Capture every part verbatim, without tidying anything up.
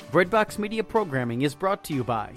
Breadbox Media programming is brought to you by...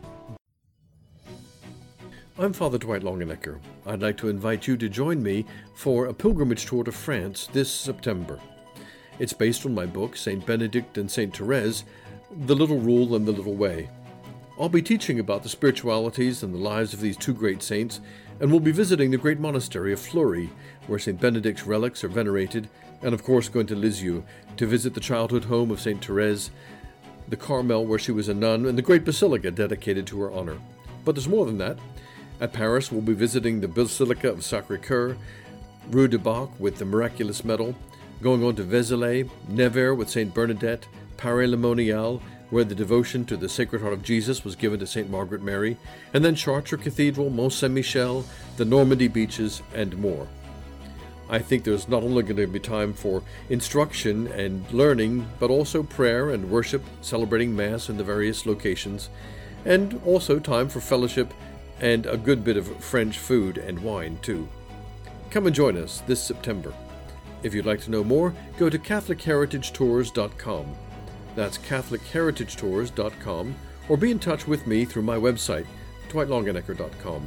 I'm Father Dwight Longenecker. I'd like to invite you to join me for a pilgrimage tour to France this September. It's based on my book, Saint Benedict and Saint Therese, The Little Rule and the Little Way. I'll be teaching about the spiritualities and the lives of these two great saints, and we'll be visiting the great monastery of Fleury, where Saint Benedict's relics are venerated, and of course going to Lisieux to visit the childhood home of Saint Therese, the Carmel where she was a nun, and the great basilica dedicated to her honor. But there's more than that. At Paris, we'll be visiting the Basilica of Sacré-Cœur, Rue du Bac with the Miraculous Medal, going on to Vézelay, Nevers with Saint Bernadette, Paray-le-Monial, where the devotion to the Sacred Heart of Jesus was given to Saint Margaret Mary, and then Chartres Cathedral, Mont Saint-Michel, the Normandy beaches, and more. I think there's not only going to be time for instruction and learning, but also prayer and worship, celebrating Mass in the various locations, and also time for fellowship and a good bit of French food and wine, too. Come and join us this September. If you'd like to know more, go to Catholic Heritage Tours dot com. That's Catholic Heritage Tours dot com, or be in touch with me through my website, Dwight Longenecker dot com.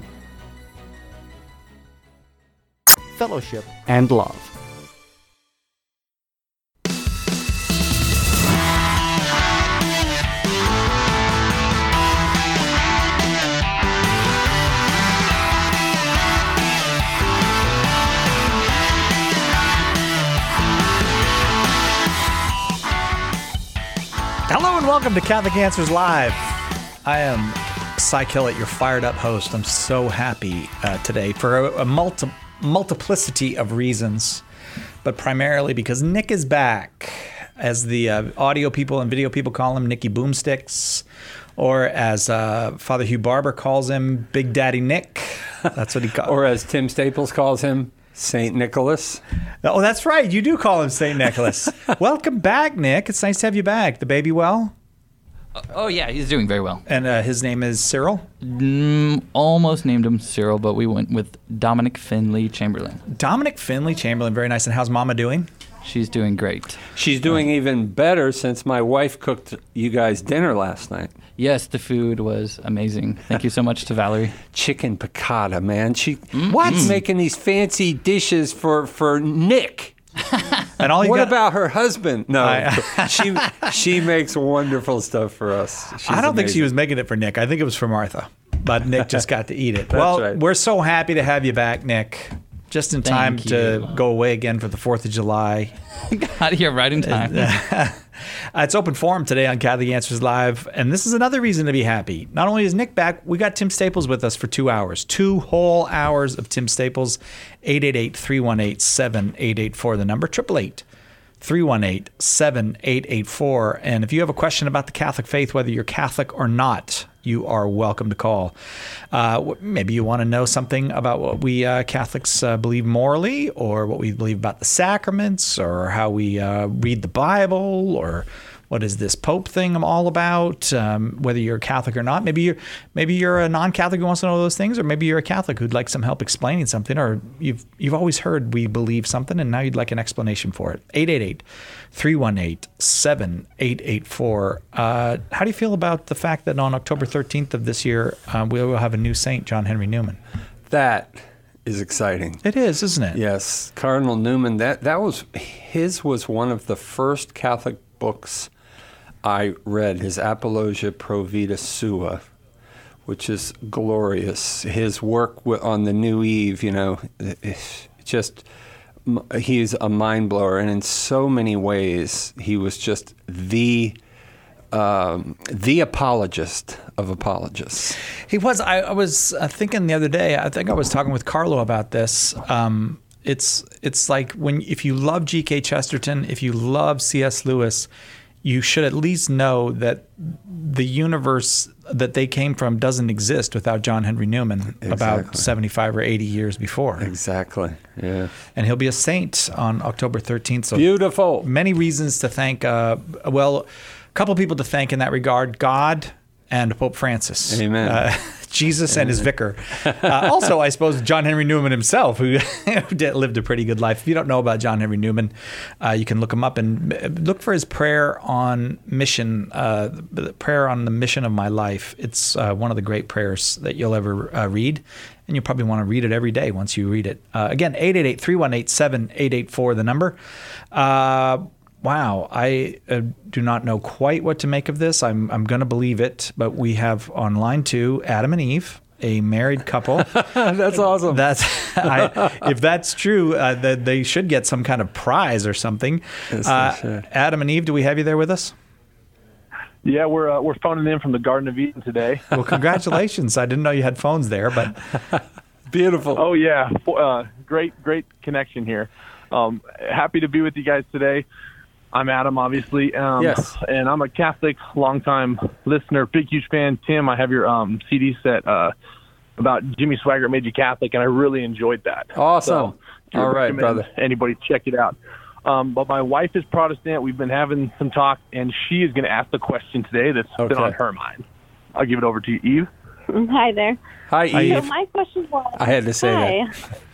Fellowship and love. Hello and welcome to Catholic Answers Live. I am Cy Kellett, your fired-up host. I'm so happy uh, today for a, a multi, multiplicity of reasons, but primarily because Nick is back. As the uh, audio people and video people call him, Nicky Boomsticks, or as uh, Father Hugh Barber calls him, Big Daddy Nick. That's what he calls. Or as Tim Staples calls him, Saint Nicholas. Oh, that's right. You do call him Saint Nicholas. Welcome back, Nick. It's nice to have you back. The baby well? Uh, oh, yeah, he's doing very well. And uh, his name is Cyril? Mm, almost named him Cyril, but we went with Dominic Finley Chamberlain. Dominic Finley Chamberlain. Very nice. And how's Mama doing? She's doing great. She's doing even better since my wife cooked you guys dinner last night. Yes, the food was amazing. Thank you so much to Valerie. Chicken piccata, man. She Mm. What's Mm. making these fancy dishes for, for Nick? And all you what got- about her husband? No, I- she she makes wonderful stuff for us. She's I don't think she amazing. was making it for Nick. I think it was for Martha. But Nick just got to eat it. That's well, right. We're so happy to have you back, Nick. Just in time Thank to you. go away again for the fourth of July. Got here right in time. Uh, it's open forum today on Catholic Answers Live, and this is another reason to be happy. Not only is Nick back, we got Tim Staples with us for two hours. Two whole hours of Tim Staples. eight eight eight, three one eight, seven eight eight four, the number, eight eight eight, three one eight, seven eight eight four. And if you have a question about the Catholic faith, whether you're Catholic or not, you are welcome to call. Uh, maybe you want to know something about what we uh, Catholics uh, believe morally, or what we believe about the sacraments, or how we uh, read the Bible, or what is this Pope thing I'm all about, um, whether you're Catholic or not. Maybe you're, maybe you're a non-Catholic who wants to know those things, or maybe you're a Catholic who'd like some help explaining something, or you've you've always heard we believe something and now you'd like an explanation for it. eight eight eight, three one eight, seven eight eight four. Uh, how do you feel about the fact that on October thirteenth of this year, uh, we will have a new saint, John Henry Newman? That is exciting. It is, isn't it? Yes, Cardinal Newman. That that was his was one of the first Catholic books I read, his Apologia Pro Vita Sua, which is glorious. His work on the New Eve, you know, it's just, he's a mind blower. And in so many ways, he was just the um, the apologist of apologists. He was. I, I was uh, thinking the other day, I think I was talking with Carlo about this. Um, it's it's like when if you love G K Chesterton, if you love C S Lewis, you should at least know that the universe that they came from doesn't exist without John Henry Newman Exactly. about seventy-five or eighty years before. Exactly, yeah. And he'll be a saint on October thirteenth. So Beautiful. many reasons to thank, uh, well, a couple people to thank in that regard, God and Pope Francis. Amen. Uh, Jesus and his vicar. Uh, also, I suppose, John Henry Newman himself, who, who did, lived a pretty good life. If you don't know about John Henry Newman, uh, you can look him up and look for his prayer on mission, uh, the prayer on the mission of my life. It's uh, one of the great prayers that you'll ever uh, read, and you'll probably want to read it every day once you read it. Uh, again, eight eight eight, three one eight, seven eight eight four, the number. Uh, Wow, I uh, do not know quite what to make of this. I'm I'm going to believe it, but we have on line two Adam and Eve, a married couple. That's awesome. That's I, if that's true, uh, that they should get some kind of prize or something. Yes, Uh, Adam and Eve, do we have you there with us? Yeah, we're uh, we're phoning in from the Garden of Eden today. Well, congratulations! I didn't know you had phones there, but Beautiful. Oh yeah, uh, great great connection here. Um, happy to be with you guys today. I'm Adam, obviously. Um, Yes. And I'm a Catholic, longtime listener, big, huge fan. Tim, I have your um, C D set uh, about Jimmy Swaggart Made You Catholic, and I really enjoyed that. Awesome. So, All right, recommend brother. Anybody check it out. Um, but my wife is Protestant. We've been having some talk, and she is going to ask the question today that's Okay. been on her mind. I'll give it over to you, Eve. Hi there. Hi, Hi, Eve. So Eve. my question was. I had to say hi.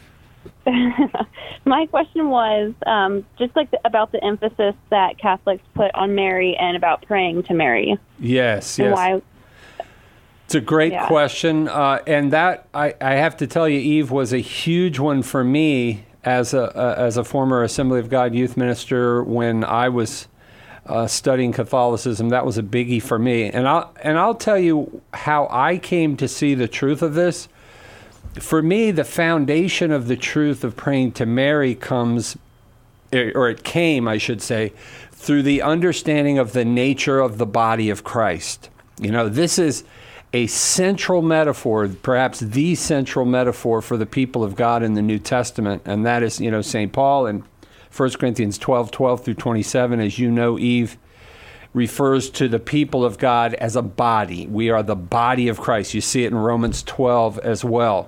My question was um, just like the, about the emphasis that Catholics put on Mary and about praying to Mary. Yes, And yes. why? It's a great Yeah. question. Uh, and that, I, I have to tell you, Eve, was a huge one for me as a, uh, as a former Assembly of God youth minister when I was uh, studying Catholicism. That was a biggie for me. And I'll, and I'll tell you how I came to see the truth of this. For me, the foundation of the truth of praying to Mary comes, or it came, I should say, through the understanding of the nature of the body of Christ. You know, this is a central metaphor, perhaps the central metaphor for the people of God in the New Testament, and that is, you know, Saint Paul in First Corinthians twelve, twelve through twenty-seven, as you know, Eve, refers to the people of God as a body. We are the body of Christ. You see it in Romans twelve as well.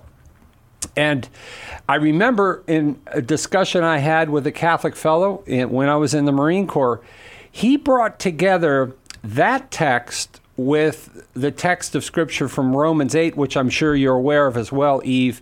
And I remember in a discussion I had with a Catholic fellow in, when I was in the Marine Corps, he brought together that text with the text of Scripture from Romans eight, which I'm sure you're aware of as well, Eve,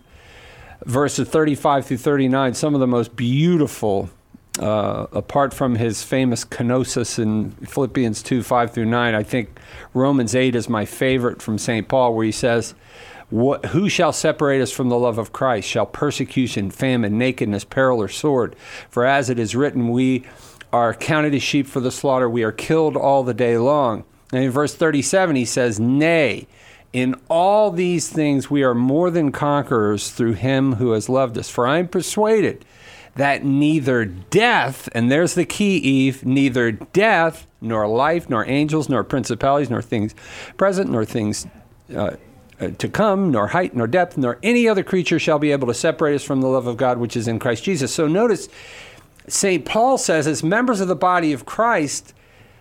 verses thirty-five through thirty-nine, some of the most beautiful, uh, apart from his famous kenosis in Philippians two, five through nine. I think Romans eight is my favorite from Saint Paul, where he says, What, who shall separate us from the love of Christ? Shall persecution, famine, nakedness, peril, or sword? For as it is written, we are counted as sheep for the slaughter. We are killed all the day long. And in verse thirty-seven, he says, Nay, in all these things we are more than conquerors through him who has loved us. For I am persuaded that neither death, and there's the key, Eve, neither death, nor life, nor angels, nor principalities, nor things present, nor things uh, to come, nor height, nor depth, nor any other creature shall be able to separate us from the love of God which is in Christ Jesus. So notice, Saint Paul says, as members of the body of Christ,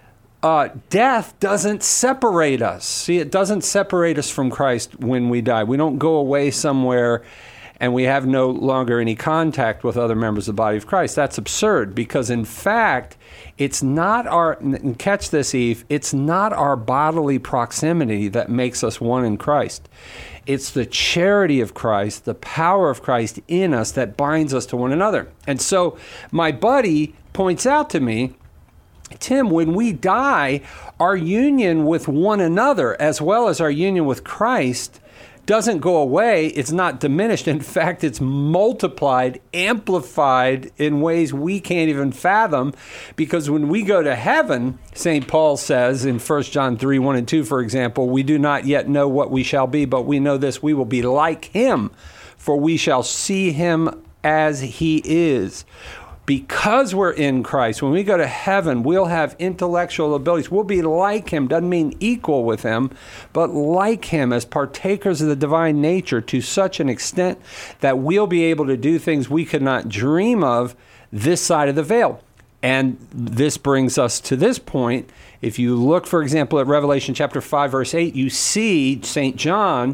uh, death doesn't separate us. See, it doesn't separate us from Christ when we die. We don't go away somewhere and we have no longer any contact with other members of the body of Christ. That's absurd, because in fact, it's not our, and catch this, Eve, it's not our bodily proximity that makes us one in Christ. It's the charity of Christ, the power of Christ in us that binds us to one another. And so my buddy points out to me, Tim, when we die, our union with one another, as well as our union with Christ, doesn't go away. It's not diminished. In fact, it's multiplied, amplified in ways we can't even fathom, because when we go to heaven, Saint Paul says in First John three, one and two, for example, we do not yet know what we shall be, but we know this, we will be like him, for we shall see him as he is. Because we're in Christ, when we go to heaven, we'll have intellectual abilities. We'll be like him. Doesn't mean equal with him, but like him as partakers of the divine nature to such an extent that we'll be able to do things we could not dream of this side of the veil. And this brings us to this point. If you look, for example, at Revelation chapter five, verse eight, you see Saint John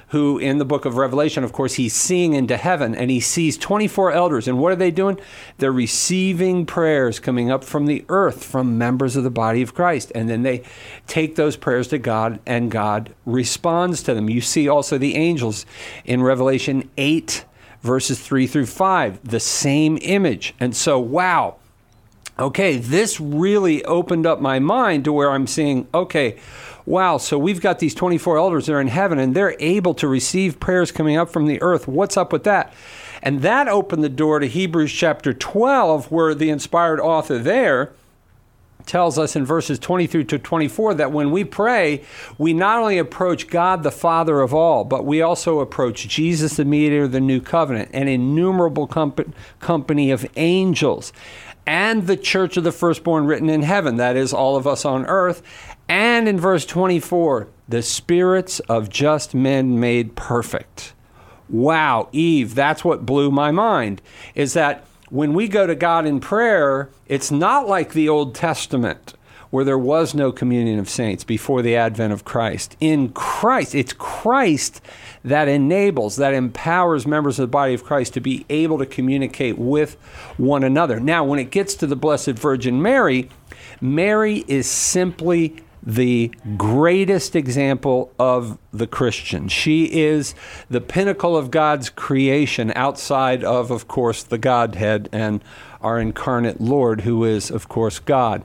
who in the book of Revelation, of course, he's seeing into heaven, and he sees twenty-four elders. And what are they doing? They're receiving prayers coming up from the earth from members of the body of Christ. And then they take those prayers to God, and God responds to them. You see also the angels in Revelation eight, verses three through five, the same image. And so, wow. Okay, this really opened up my mind to where I'm seeing, okay, wow, so we've got these twenty-four elders that are in heaven, and they're able to receive prayers coming up from the earth. What's up with that? And that opened the door to Hebrews chapter twelve, where the inspired author there tells us in verses twenty through to twenty-four that when we pray, we not only approach God, the Father of all, but we also approach Jesus, the mediator of the new covenant, an innumerable comp- company of angels, and the church of the firstborn written in heaven, that is, all of us on earth. And in verse twenty-four, the spirits of just men made perfect. Wow, Eve, that's what blew my mind, is that when we go to God in prayer, it's not like the Old Testament, where there was no communion of saints before the advent of Christ. In Christ, it's Christ that enables, that empowers members of the body of Christ to be able to communicate with one another. Now, when it gets to the Blessed Virgin Mary, Mary is simply the greatest example of the Christian. She is the pinnacle of God's creation outside of, of course, the Godhead and our incarnate Lord, who is, of course, God.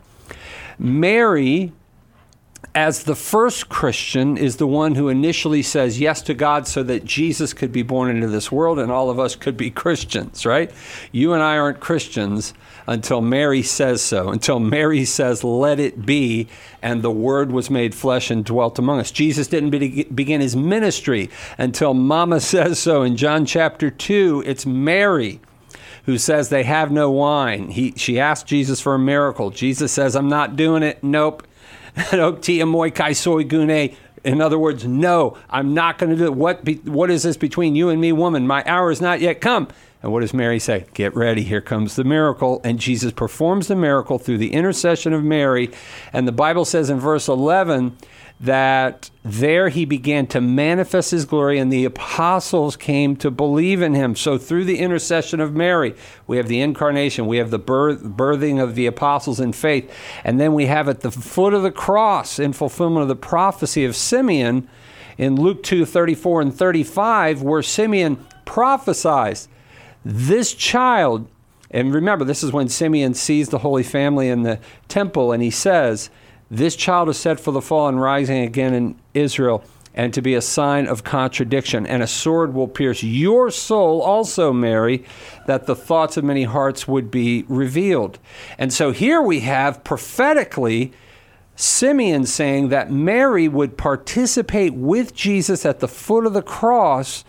Mary, as the first Christian, is the one who initially says yes to God so that Jesus could be born into this world and all of us could be Christians, right? You and I aren't Christians until Mary says so, until Mary says, let it be, and the Word was made flesh and dwelt among us. Jesus didn't be- begin his ministry until Mama says so. In John chapter two, it's Mary who says they have no wine. He, she asked Jesus for a miracle. Jesus says, I'm not doing it. Nope. In other words, no, I'm not going to do it. What, be, what is this between you and me, woman? My hour is not yet come. And what does Mary say? Get ready. Here comes the miracle. And Jesus performs the miracle through the intercession of Mary. And the Bible says in verse eleven that there he began to manifest his glory, and the apostles came to believe in him. So through the intercession of Mary, we have the incarnation, we have the birth, birthing of the apostles in faith, and then we have at the foot of the cross, in fulfillment of the prophecy of Simeon, in Luke two, thirty-four and thirty-five, where Simeon prophesies, this child, and remember, this is when Simeon sees the Holy Family in the temple, and he says, this child is set for the fall and rising again in Israel, and to be a sign of contradiction. And a sword will pierce your soul also, Mary, that the thoughts of many hearts would be revealed. And so here we have prophetically Simeon saying that Mary would participate with Jesus at the foot of the cross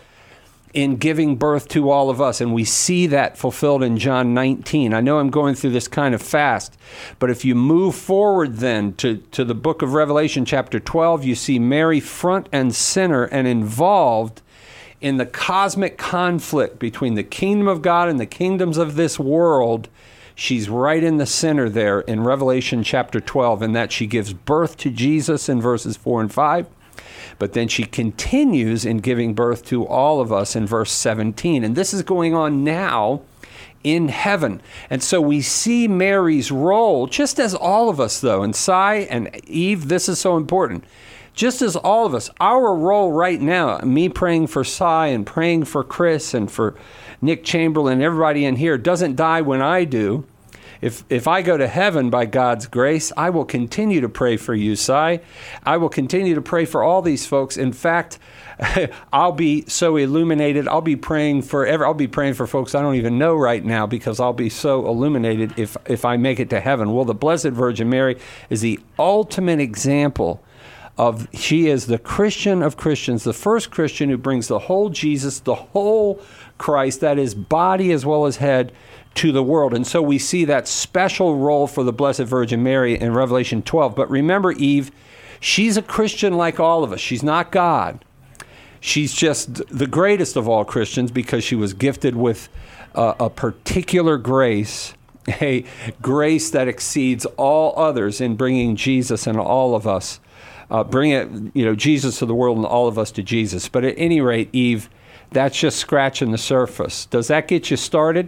in giving birth to all of us. And we see that fulfilled in John nineteen. I know I'm going through this kind of fast, but if you move forward then to, to the book of Revelation chapter twelve, you see Mary front and center and involved in the cosmic conflict between the kingdom of God and the kingdoms of this world. She's right in the center there in Revelation chapter twelve, in that she gives birth to Jesus in verses four and five. But then she continues in giving birth to all of us in verse seventeen. And this is going on now in heaven. And so we see Mary's role, just as all of us, though, and Cy and Eve, this is so important. Just as all of us, our role right now, me praying for Cy and praying for Chris and for Nick Chamberlain, everybody in here, doesn't die when I do. If if I go to heaven by God's grace, I will continue to pray for you, Cy. I will continue to pray for all these folks. In fact, I'll be so illuminated. I'll be praying for ever. I'll be praying for folks I don't even know right now, because I'll be so illuminated if if I make it to heaven. Well, the Blessed Virgin Mary is the ultimate example of, she is the Christian of Christians, the first Christian who brings the whole Jesus, the whole Christ, that is body as well as head, to the world. And so we see that special role for the Blessed Virgin Mary in Revelation twelve. But remember, Eve, she's a Christian like all of us. She's not God. She's just the greatest of all Christians because she was gifted with a, a particular grace, a grace that exceeds all others in bringing Jesus and all of us uh, bring it, you know, Jesus to the world and all of us to Jesus. But at any rate, Eve, that's just scratching the surface. Does that get you started?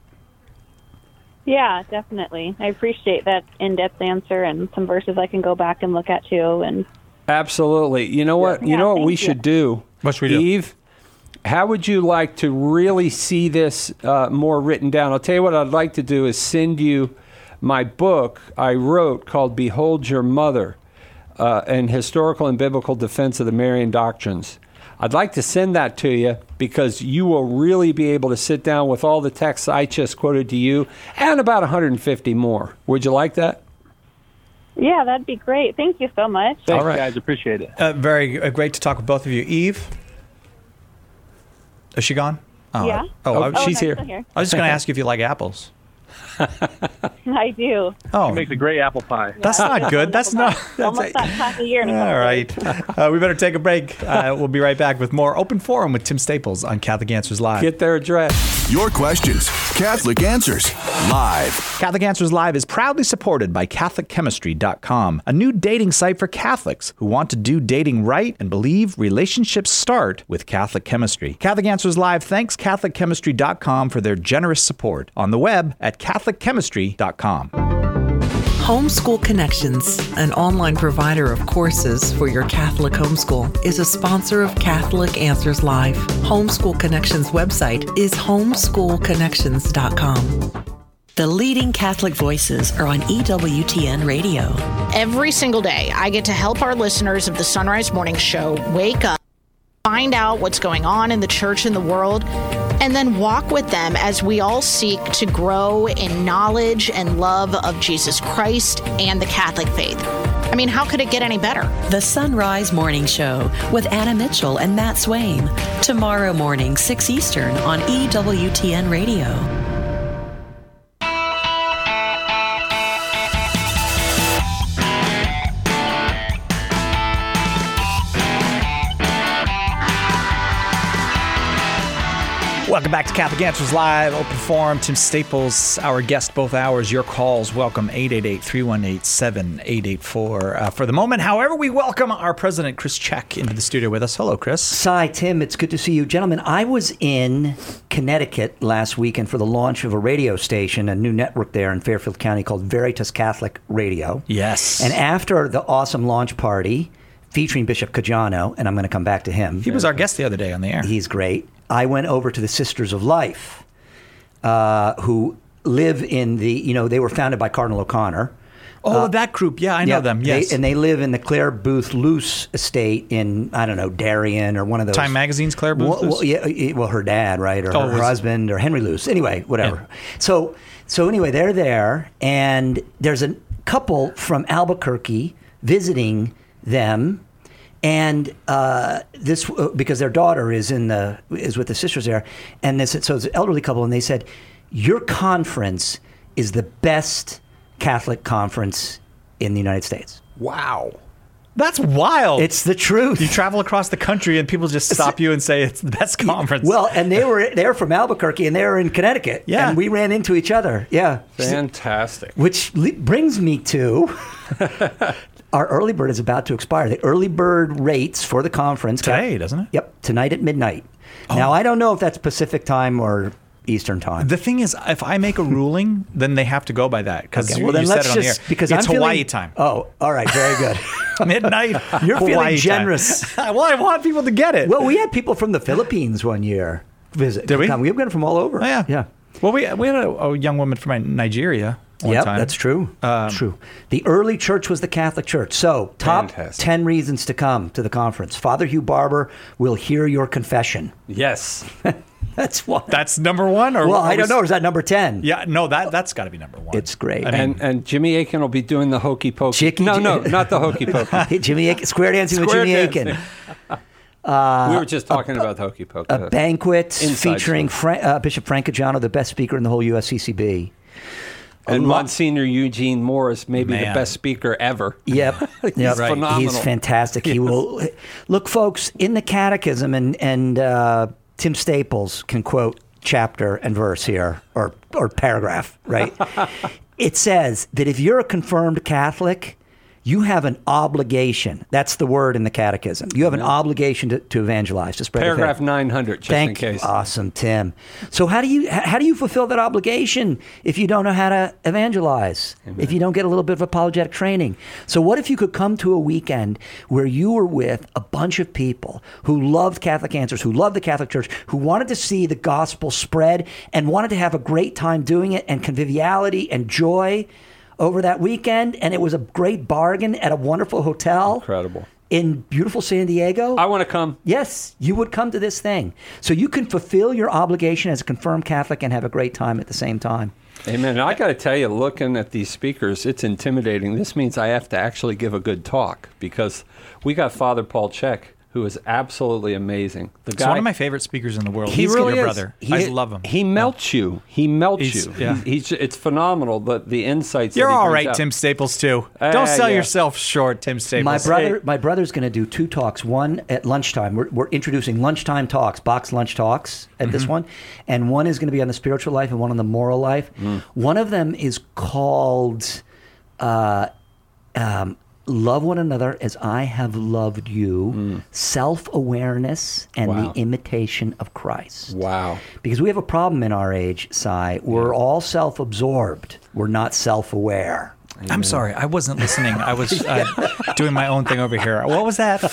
Yeah, definitely. I appreciate that in-depth answer and some verses I can go back and look at too. And absolutely. You know what? Yeah, you know what thank we you. should do? What should we do? Eve, how would you like to really see this uh, more written down? I'll tell you what I'd like to do is send you my book I wrote called Behold Your Mother, uh, an historical and biblical defense of the Marian doctrines. I'd like to send that to you because you will really be able to sit down with all the texts I just quoted to you and about one hundred fifty more. Would you like that? yeah, that'd be great. Thank you so much. Thanks, All right. guys. Appreciate it. Uh, very uh, great to talk with both of you. Eve, is she gone? Oh, Yeah. Oh, I, Oh, she's no, here. still here. I was just going to ask you if you like apples. I do. Oh, Makes a great apple pie. that's not good. That's not. Almost that time of year. in a couple All days. right. Uh, we better take a break. Uh, we'll be right back with more Open Forum with Tim Staples on Catholic Answers Live. Get their address. Your questions, Catholic Answers, live. Catholic Answers Live is proudly supported by Catholic Chemistry dot com, a new dating site for Catholics who want to do dating right and believe relationships start with Catholic chemistry. Catholic Answers Live thanks Catholic Chemistry dot com for their generous support on the web at Catholic Chemistry dot com. Homeschool Connections, an online provider of courses for your Catholic homeschool, is a sponsor of Catholic Answers Live. Homeschool Connections website is homeschool connections dot com. The leading Catholic voices are on E W T N Radio. Every single day, I get to help our listeners of the Sunrise Morning Show wake up, find out what's going on in the church and the world, and then walk with them as we all seek to grow in knowledge and love of Jesus Christ and the Catholic faith. I mean, how could it get any better? The Sunrise Morning Show with Anna Mitchell and Matt Swain. Tomorrow morning, six Eastern on E W T N Radio. Welcome back to Catholic Answers Live, Open Forum. Tim Staples, our guest both hours. Your calls, welcome, eight eight eight, three one eight, seven eight eight four. Uh, for the moment, however, we welcome our president, Chris Check, into the studio with us. Hello, Chris. Cy, Tim, it's good to see you. Gentlemen, I was in Connecticut last weekend for the launch of a radio station, a new network there in Fairfield County called Veritas Catholic Radio. Yes. And after the awesome launch party featuring Bishop Caggiano, and I'm going to come back to him. He was our guest the other day on the air. He's great. I went over to the Sisters of Life, uh, who live in the, you know, they were founded by Cardinal O'Connor. Oh, Uh, that group. Yeah, I know yeah, them. Yes. They, and they live in the Claire Booth Luce estate in, I don't know, Darien or one of those. Time Magazine's Claire Booth Well, Luce? well, yeah, yeah, well, her dad, right? Or Oh, her was- husband or Henry Luce. Anyway, whatever. So, so anyway, they're there, and there's a couple from Albuquerque visiting them. And uh, this, uh, because their daughter is in the is with the sisters there, and this so it's an elderly couple, and they said, "Your conference is the best Catholic conference in the United States." Wow, that's wild. It's the truth. You travel across the country, and people just stop you and say it's the best conference. Well, and they were they're from Albuquerque, and they were in Connecticut. Yeah, and we ran into each other. Yeah, fantastic. Which le- brings me to. Our early bird is about to expire. The early bird rates for the conference today, doesn't it? Yep, tonight at midnight. Oh. Now I don't know if that's Pacific time or Eastern time. The thing is, if I make a ruling, then they have to go by that because Okay, you, well, then you let's said it on just the air. because it's I'm Hawaii feeling, time. Oh, all right, very good. Midnight. You're Hawaii feeling time. generous. Well, I want people to get it. Well, we had people from the Philippines one year visit. Did we? Come. We've got from all over. Oh, yeah, yeah. Well, we we had a, a young woman from Nigeria. Yeah, that's true. Um, true. The early church was the Catholic Church. So, top Fantastic. ten reasons to come to the conference. Father Hugh Barber will hear your confession. Yes. That's what. That's number one, or Well, or I don't was- know. Is that number ten? Yeah, no, that that's got to be number one. It's great. I mean, and and Jimmy Aiken will be doing the hokey pokey. Chicky- no, no, not the hokey pokey. Jimmy Aiken, square dancing Square with Jimmy dancing. Aiken. Uh, we were just talking about the hokey pokey. A banquet Inside featuring joke. Fra- uh, Bishop Frank Caggiano, the best speaker in the whole U S C C B. And A lot- Monsignor Eugene Morris, maybe the Man. best speaker ever. Yep, He's yep. phenomenal. He's fantastic. He will look, folks, in the Catechism, and and uh, Tim Staples can quote chapter and verse here, or or paragraph, right? It says that if you're a confirmed Catholic, you have an obligation. That's the word in the catechism. You have an obligation to, to evangelize, to spread the faith. Paragraph nine hundred, just Thank in case. You. Awesome, Tim. So how do you how do you fulfill that obligation if you don't know how to evangelize? Amen. If you don't get a little bit of apologetic training? So what if you could come to a weekend where you were with a bunch of people who loved Catholic Answers, who loved the Catholic Church, who wanted to see the gospel spread and wanted to have a great time doing it, and conviviality and joy over that weekend, and it was a great bargain at a wonderful hotel. Incredible. In beautiful San Diego. I want to come. Yes, you would come to this thing. So you can fulfill your obligation as a confirmed Catholic and have a great time at the same time. Amen. And I got to tell you, looking at these speakers, it's intimidating. This means I have to actually give a good talk, because we got Father Paul Chek, who is absolutely amazing. The He's guy, one of my favorite speakers in the world. He He's really your is. brother. He, I love him. He melts yeah. you. He melts he's, you. Yeah. He, he's, it's phenomenal, the, the insights You're that he all brings right, out. Tim Staples, too. Uh, Don't sell yeah. yourself short, Tim Staples. My brother, my brother's going to do two talks. One at lunchtime. We're, we're introducing lunchtime talks, box lunch talks at mm-hmm. this one, and one is going to be on the spiritual life and one on the moral life. Mm. One of them is called uh, um, "Love One Another as I Have Loved You," mm. self-awareness and wow. the imitation of Christ. Wow. Because we have a problem in our age, Si. We're yeah. all self-absorbed. We're not self-aware. Amen. I'm sorry, I wasn't listening. I was uh, doing my own thing over here. What was that?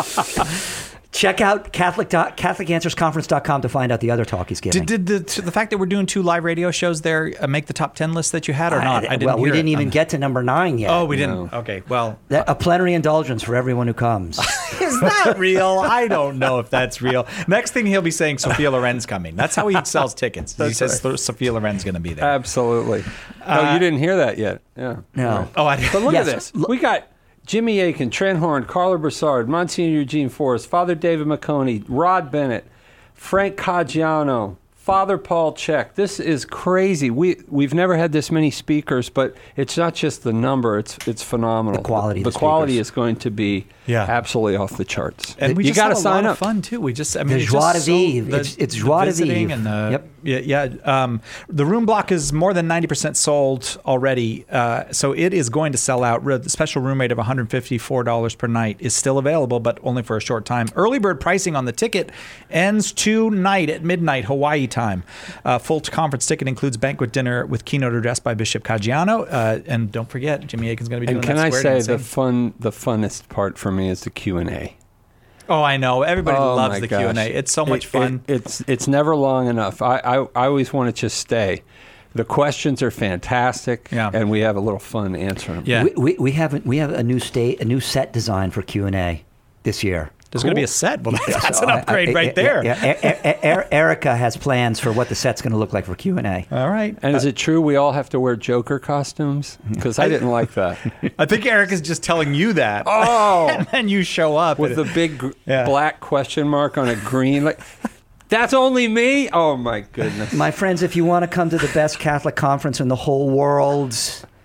Check out Catholic Catholic Answers Conference dot com to find out the other talk he's giving. Did, did the, the fact that we're doing two live radio shows there uh, make the top ten list that you had or not? I, I didn't well, we didn't it. even um, get to number nine yet. Oh, we didn't? No. Okay, well. That, a plenary indulgence for everyone who comes. Is that real? I don't know if that's real. Next thing he'll be saying Sophia Loren's coming. That's how he sells tickets. He says right. Sophia Loren's going to be there. Absolutely. Uh, oh, you didn't hear that yet. Yeah. No. Right. Oh, I didn't. But look yes. at this. We got Jimmy Akin, Trent Horn, Carla Broussard, Monsignor Eugene Forrest, Father David McConey, Rod Bennett, Frank Caggiano, Father Paul Chek. This is crazy. We we've never had this many speakers, but it's not just the number; it's it's phenomenal. The quality. The, of the the quality is going to be yeah. absolutely off the charts. And we you just got had to a sign lot up. Of fun too. We just I mean, the it's joie de so, vivre. The, it's it's the joie de visiting vivre. And the, yep. Yeah, yeah. Um, the room block is more than ninety percent sold already, uh, so it is going to sell out. The special room rate of one hundred fifty-four dollars per night is still available, but only for a short time. Early bird pricing on the ticket ends tonight at midnight Hawaii time. Uh, full conference ticket includes banquet dinner with keynote address by Bishop Caggiano, uh, and don't forget Jimmy Akin's going to be doing and can that I square say dancing. the fun, the funnest part for me is the Q and A. Oh, I know. Everybody oh loves the gosh. Q and A. It's so much it, fun. It, it's it's never long enough. I, I, I always want to just stay. The questions are fantastic, yeah. and we have a little fun answering them. Yeah. We, we, we have we have a new state a new set design for Q and A this year. There's cool. going to be a set. Well, that's so an upgrade I, I, right I, there. Yeah, yeah. E- e- Erica has plans for what the set's going to look like for Q and A. All right. And uh, is it true we all have to wear Joker costumes? Because I didn't like that. I think Erica's just telling you that. Oh. And then you show up. With the big gr- yeah. black question mark on a green. Like, that's only me? Oh, my goodness. My friends, if you want to come to the best Catholic conference in the whole world,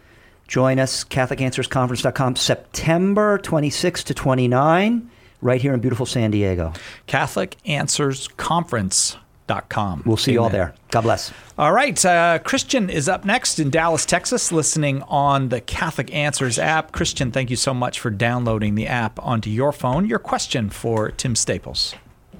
join us, Catholic Answers Conference dot com, September twenty-sixth to twenty-ninth. Right here in beautiful San Diego. Catholic Answers Conference dot com. We'll see Amen. You all there. God bless. All right. Uh, Christian is up next in Dallas, Texas, listening on the Catholic Answers app. Christian, thank you so much for downloading the app onto your phone. Your question for Tim Staples.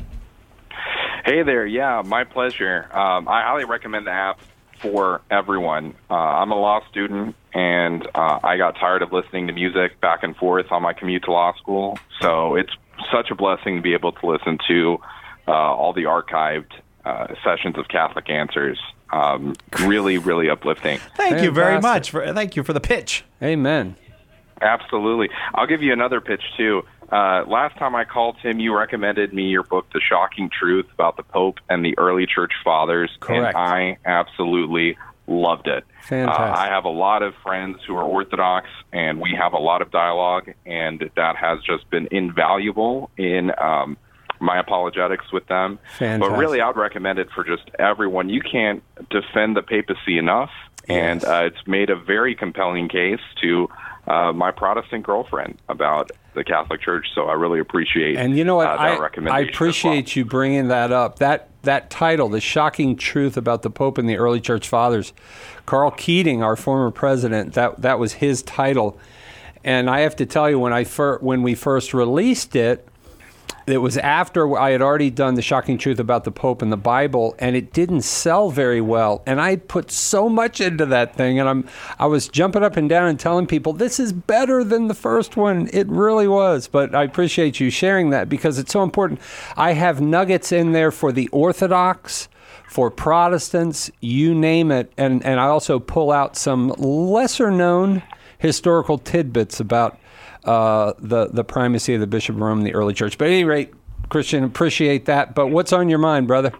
Hey there. Yeah, my pleasure. Um, I highly recommend the app for everyone. Uh, I'm a law student, and uh, I got tired of listening to music back and forth on my commute to law school. So it's such a blessing to be able to listen to uh, all the archived uh, sessions of Catholic Answers. Um, really, really uplifting. Thank Fantastic. you very much. For, thank you for the pitch. Amen. Absolutely. I'll give you another pitch, too. Uh, last time I called, Tim, you recommended me your book, The Shocking Truth About the Pope and the Early Church Fathers. Correct. And I absolutely loved it. Fantastic. Uh, I have a lot of friends who are Orthodox, and we have a lot of dialogue, and that has just been invaluable in um, my apologetics with them. Fantastic. But really, I would recommend it for just everyone. You can't defend the papacy enough, and yes. uh, it's made a very compelling case to uh, my Protestant girlfriend about the Catholic Church, so I really appreciate and you know what uh, that I, recommendation. I appreciate well. you bringing that up. That that title, The Shocking Truth About the Pope and the Early Church Fathers. Carl Keating, our former president, that that was his title. And I have to tell you, when I fir- when we first released it, it was after I had already done The Shocking Truth About the Pope and the Bible, and it didn't sell very well. And I put so much into that thing, and I'm I was jumping up and down and telling people, this is better than the first one. It really was. But I appreciate you sharing that because it's so important. I have nuggets in there for the Orthodox, for Protestants, you name it. And, and I also pull out some lesser-known historical tidbits about Uh, the the primacy of the Bishop of Rome in the early church. But at any rate, Christian, appreciate that. But what's on your mind, brother?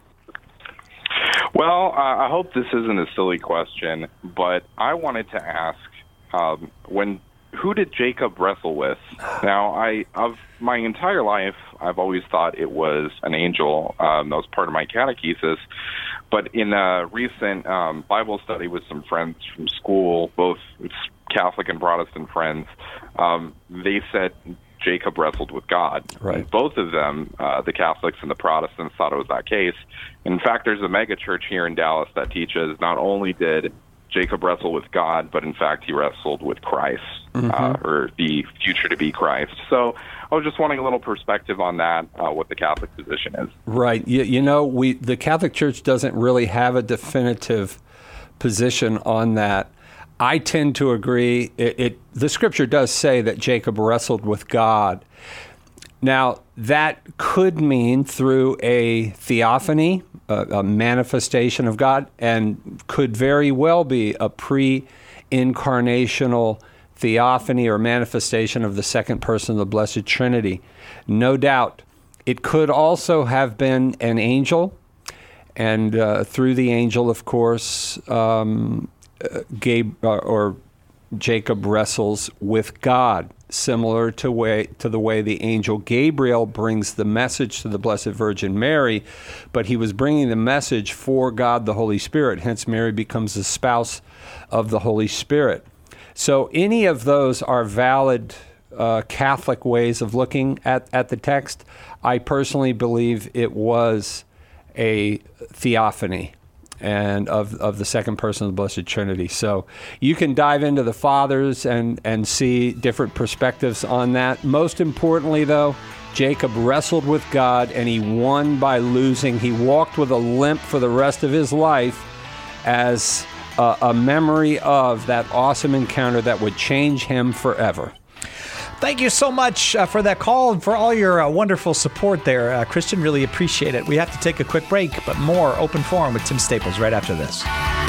Well, uh, I hope this isn't a silly question, but I wanted to ask, um, when who did Jacob wrestle with? Now, I of my entire life, I've always thought it was an angel. Um, that was part of my catechesis. But in a recent um, Bible study with some friends from school, both Catholic and Protestant friends, um, they said Jacob wrestled with God. Right. And both of them, uh, the Catholics and the Protestants, thought it was that case. In fact, there's a mega church here in Dallas that teaches not only did Jacob wrestle with God, but in fact he wrestled with Christ, mm-hmm. uh, or the future to be Christ. So I was just wanting a little perspective on that, uh, what the Catholic position is. Right. You, you know, we the Catholic Church doesn't really have a definitive position on that. I tend to agree. It, it the Scripture does say that Jacob wrestled with God. Now, that could mean through a theophany, a, a manifestation of God, and could very well be a pre-incarnational theophany or manifestation of the second person of the Blessed Trinity. No doubt. It could also have been an angel, and uh, through the angel, of course, um, Gabe, uh, or Jacob wrestles with God, similar to way to the way the angel Gabriel brings the message to the Blessed Virgin Mary, but he was bringing the message for God the Holy Spirit. Hence, Mary becomes the spouse of the Holy Spirit. So any of those are valid uh, Catholic ways of looking at, at the text. I personally believe it was a theophany and of of the second person of the Blessed Trinity. So you can dive into the Fathers and, and see different perspectives on that. Most importantly, though, Jacob wrestled with God, and he won by losing. He walked with a limp for the rest of his life as a, a memory of that awesome encounter that would change him forever. Thank you so much uh, for that call and for all your uh, wonderful support there, uh, Christian. Really appreciate it. We have to take a quick break, but more Open Forum with Tim Staples right after this.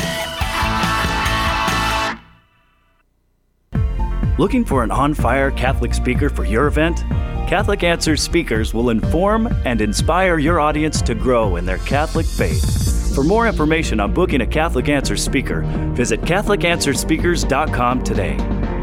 Looking for an on-fire Catholic speaker for your event? Catholic Answers speakers will inform and inspire your audience to grow in their Catholic faith. For more information on booking a Catholic Answers speaker, visit Catholic Answers Speakers dot com today.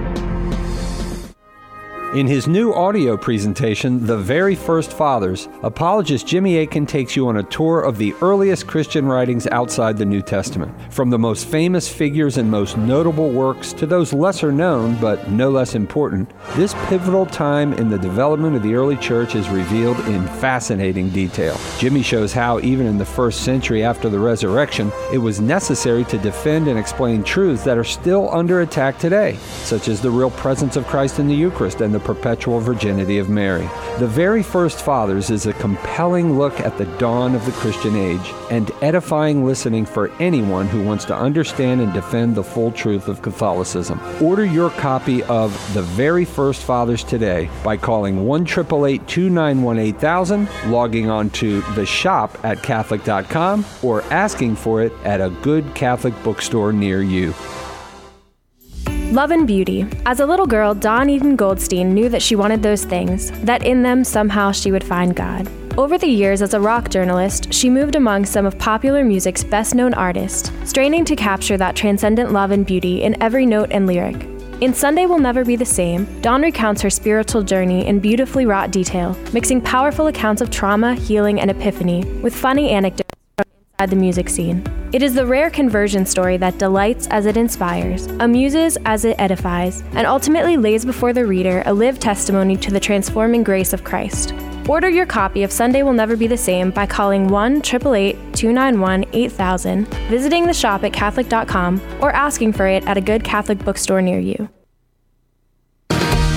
In his new audio presentation, The Very First Fathers, apologist Jimmy Akin takes you on a tour of the earliest Christian writings outside the New Testament. From the most famous figures and most notable works to those lesser known but no less important, this pivotal time in the development of the early church is revealed in fascinating detail. Jimmy shows how, even in the first century after the resurrection, it was necessary to defend and explain truths that are still under attack today, such as the real presence of Christ in the Eucharist and the perpetual virginity of Mary. The Very First Fathers is a compelling look at the dawn of the Christian age and edifying listening for anyone who wants to understand and defend the full truth of Catholicism. Order your copy of The Very First Fathers today by calling one eight eight eight, two nine one, eight thousand, logging on to the shop at Catholic dot com, or asking for it at a good Catholic bookstore near you. Love and beauty. As a little girl, Dawn Eden Goldstein knew that she wanted those things, that in them somehow she would find God. Over the years as a rock journalist, she moved among some of popular music's best-known artists, straining to capture that transcendent love and beauty in every note and lyric. In Sunday Will Never Be the Same, Dawn recounts her spiritual journey in beautifully wrought detail, mixing powerful accounts of trauma, healing, and epiphany with funny anecdotes from inside the music scene. It is the rare conversion story that delights as it inspires, amuses as it edifies, and ultimately lays before the reader a lived testimony to the transforming grace of Christ. Order your copy of Sunday Will Never Be the Same by calling one eight eight eight, two nine one, eight thousand, visiting the shop at Catholic dot com, or asking for it at a good Catholic bookstore near you.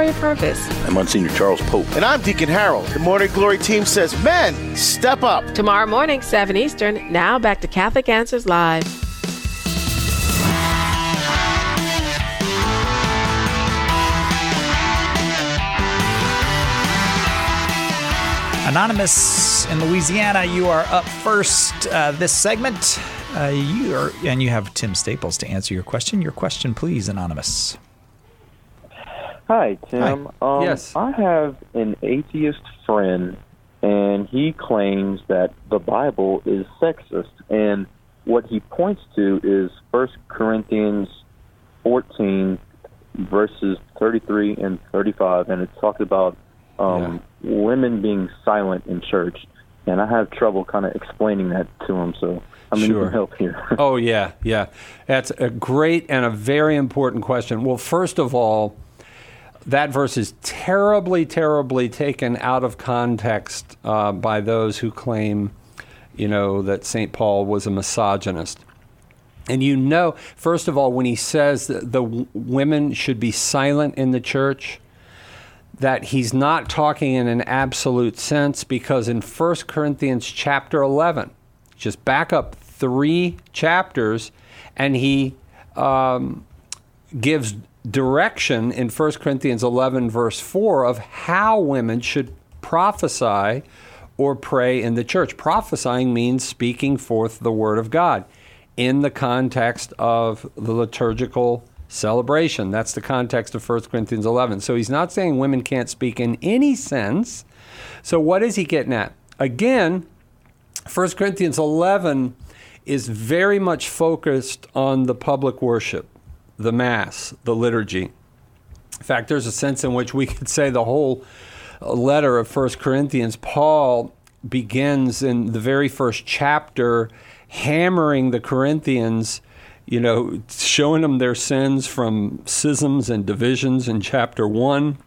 your purpose. I'm Monsignor Charles Pope. And I'm Deacon Harold. The Morning Glory team says, men, step up. Tomorrow morning, seven Eastern. Now back to Catholic Answers Live. Anonymous in Louisiana, you are up first uh, this segment. Uh, you are, and you have Tim Staples to answer your question. Your question, please, Anonymous. Hi, Tim. Hi. Um, Yes. I have an atheist friend, and he claims that the Bible is sexist. And what he points to is First Corinthians fourteen, verses thirty-three and thirty-five, and it talks about um, yeah. women being silent in church. And I have trouble kind of explaining that to him, so I mean, Sure. you can help here. Oh, yeah, yeah. That's a great and a very important question. Well, first of all, that verse is terribly, terribly taken out of context uh, by those who claim, you know, that Saint Paul was a misogynist. And you know, first of all, when he says that the w- women should be silent in the church, that he's not talking in an absolute sense, because in First Corinthians chapter eleven, just back up three chapters, and he um, gives direction in First Corinthians eleven, verse four, of how women should prophesy or pray in the church. Prophesying means speaking forth the word of God in the context of the liturgical celebration. That's the context of First Corinthians eleven. So he's not saying women can't speak in any sense. So what is he getting at? Again, First Corinthians eleven is very much focused on the public worship, the Mass, the liturgy. In fact, there's a sense in which we could say the whole letter of First Corinthians, Paul begins in the very first chapter hammering the Corinthians, you know, showing them their sins from schisms and divisions in chapter one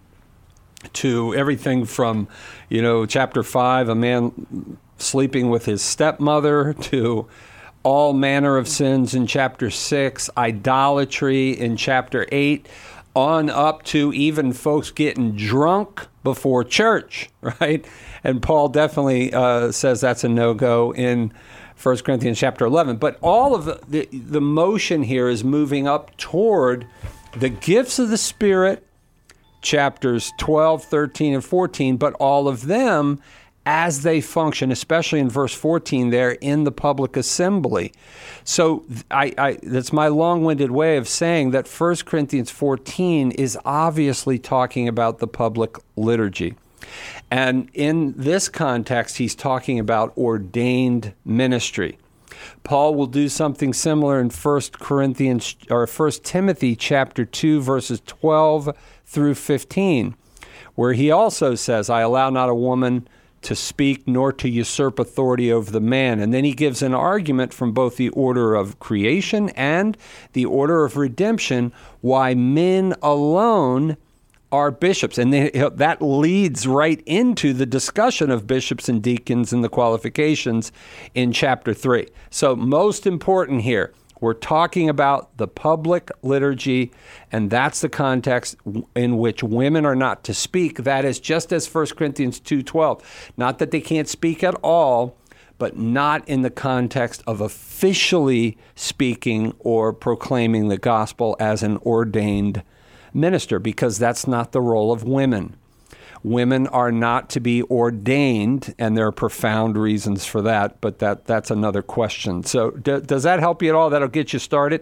to everything from, you know, chapter five, a man sleeping with his stepmother, to all manner of sins in chapter six, idolatry in chapter eight, on up to even folks getting drunk before church, right? And Paul definitely uh, says that's a no-go in First Corinthians chapter eleven. But all of the, the, the motion here is moving up toward the gifts of the Spirit, chapters twelve, thirteen, and fourteen, but all of them as they function, especially in verse fourteen there, in the public assembly. So I, I, that's my long-winded way of saying that First Corinthians fourteen is obviously talking about the public liturgy. And in this context, he's talking about ordained ministry. Paul will do something similar in First Corinthians or First Timothy chapter two, verses twelve through fifteen, where he also says, I allow not a woman to speak nor to usurp authority over the man. And then he gives an argument from both the order of creation and the order of redemption why men alone are bishops. And they, that leads right into the discussion of bishops and deacons and the qualifications in chapter three. So most important here, we're talking about the public liturgy, and that's the context in which women are not to speak. That is just as First Corinthians two twelve. Not that they can't speak at all, but not in the context of officially speaking or proclaiming the gospel as an ordained minister, because that's not the role of women. Women are not to be ordained, and there are profound reasons for that, but that that's another question. So d- does that help you at all? That'll get you started?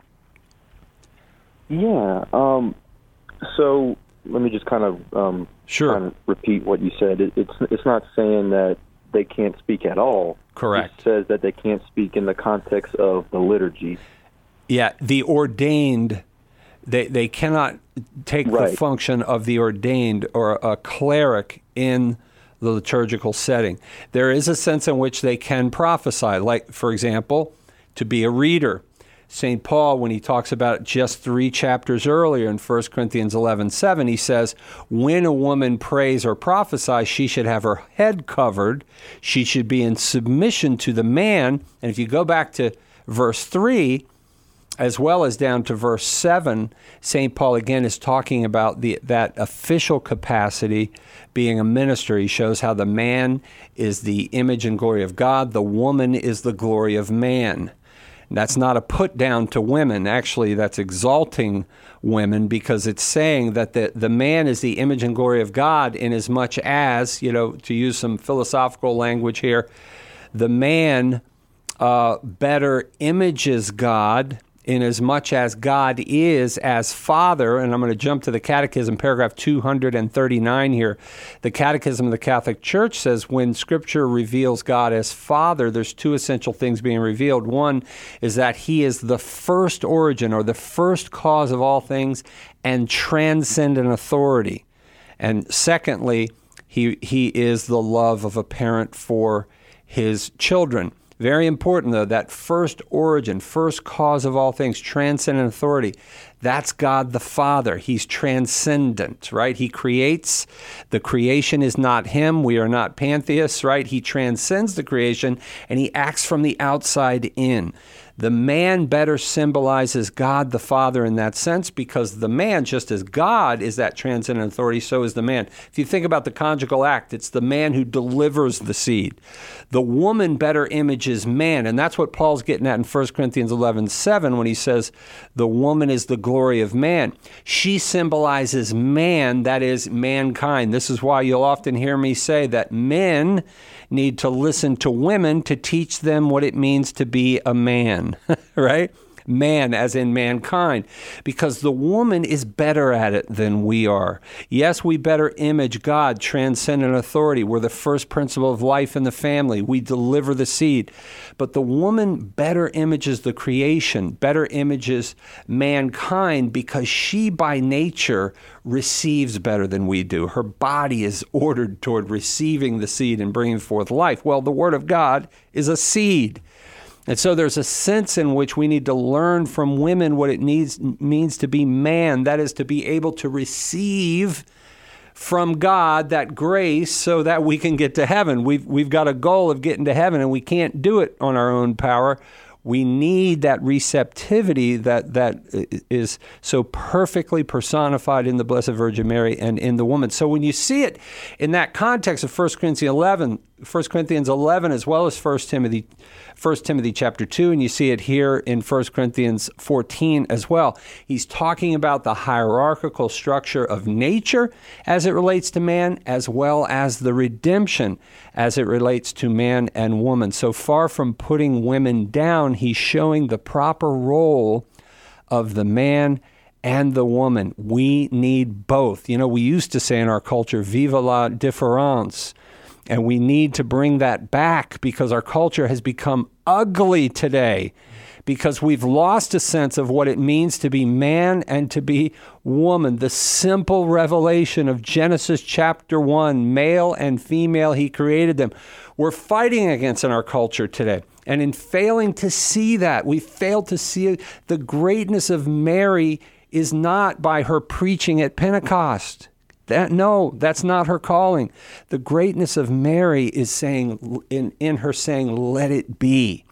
Yeah. Um, so let me just kind of um, sure. kind of repeat what you said. It, it's it's not saying that they can't speak at all. Correct. It says that they can't speak in the context of the liturgy. Yeah, the ordained, they they cannot take right. the function of the ordained or a cleric in the liturgical setting. There is a sense in which they can prophesy, like, for example, to be a reader. Saint Paul, when he talks about it just three chapters earlier in First Corinthians eleven seven, he says, when a woman prays or prophesies, she should have her head covered. She should be in submission to the man. And if you go back to verse three, as well as down to verse seven, Saint Paul again is talking about the that official capacity being a minister. He shows how the man is the image and glory of God, the woman is the glory of man. And that's not a put down to women. Actually, that's exalting women, because it's saying that the, the man is the image and glory of God, in as much as, you know, to use some philosophical language here, the man uh, better images God in as much as God is as Father. And I'm going to jump to the Catechism, paragraph two hundred thirty-nine here. The Catechism of the Catholic Church says when Scripture reveals God as Father, there's two essential things being revealed. One is that he is the first origin, or the first cause of all things, and transcendent authority. And secondly, he he is the love of a parent for his children. Very important, though, that first origin, first cause of all things, transcendent authority, that's God the Father. He's transcendent, right? He creates. The creation is not him. We are not pantheists, right? He transcends the creation, and he acts from the outside in. The man better symbolizes God the Father in that sense, because the man, just as God is that transcendent authority, so is the man. If you think about the conjugal act, it's the man who delivers the seed. The woman better images man, and that's what Paul's getting at in First Corinthians eleven seven when he says the woman is the glory of man. She symbolizes man, that is mankind. This is why you'll often hear me say that men need to listen to women to teach them what it means to be a man, right? Man, as in mankind, because the woman is better at it than we are. Yes, we better image God, transcendent authority. We're the first principle of life in the family. We deliver the seed. But the woman better images the creation, better images mankind, because she by nature receives better than we do. Her body is ordered toward receiving the seed and bringing forth life. Well, the Word of God is a seed. And so there's a sense in which we need to learn from women what it needs means to be man, that is, to be able to receive from God that grace so that we can get to heaven. We've, we've got a goal of getting to heaven, and we can't do it on our own power. We need that receptivity that, that is so perfectly personified in the Blessed Virgin Mary and in the woman. So when you see it in that context of First Corinthians eleven, First Corinthians eleven, as well as First Timothy, First Timothy chapter two, and you see it here in First Corinthians fourteen as well, he's talking about the hierarchical structure of nature as it relates to man, as well as the redemption as it relates to man and woman. So far from putting women down, he's showing the proper role of the man and the woman. We need both. You know, we used to say in our culture, vive la différence. And we need to bring that back, because our culture has become ugly today, because we've lost a sense of what it means to be man and to be woman. The simple revelation of Genesis chapter one, male and female, he created them. We're fighting against in our culture today. And in failing to see that, we fail to see the greatness of Mary is not by her preaching at Pentecost. That, no, that's not her calling. The greatness of Mary is saying, in, in her saying, let it be,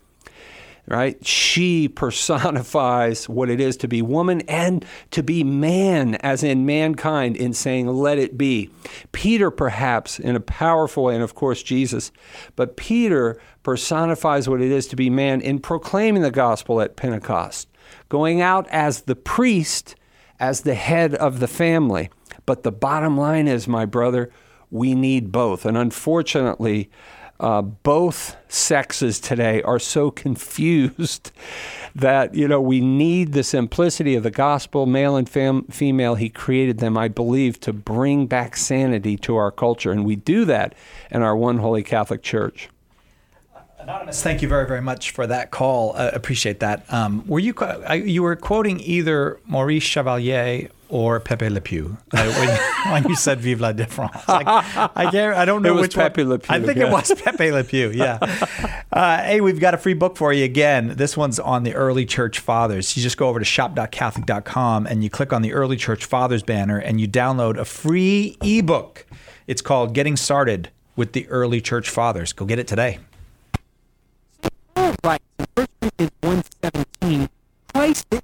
right? She personifies what it is to be woman and to be man, as in mankind, in saying, let it be. Peter, perhaps, in a powerful way, and of course Jesus, but Peter personifies what it is to be man in proclaiming the gospel at Pentecost, going out as the priest, as the head of the family. But the bottom line is, my brother, we need both. And unfortunately, uh, both sexes today are so confused that, you know, we need the simplicity of the gospel, male and fam- female. He created them, I believe, to bring back sanity to our culture. And we do that in our one holy Catholic Church. Anonymous, thank you very, very much for that call. I uh, appreciate that. Um, were you uh, you were quoting either Maurice Chevalier or Pepe Le Pew uh, when, when you said "Vive la différence"? Like, I can't, I don't know it was which Pepe one. Le Pew. I think yeah. it was Pepe Le Pew. Yeah. Uh, hey, we've got a free book for you again. This one's on the early church fathers. You just go over to shop dot catholic dot com and you click on the early church fathers banner and you download a free ebook. It's called "Getting Started with the Early Church Fathers." Go get it today. Right. In First Corinthians one seventeen, Christ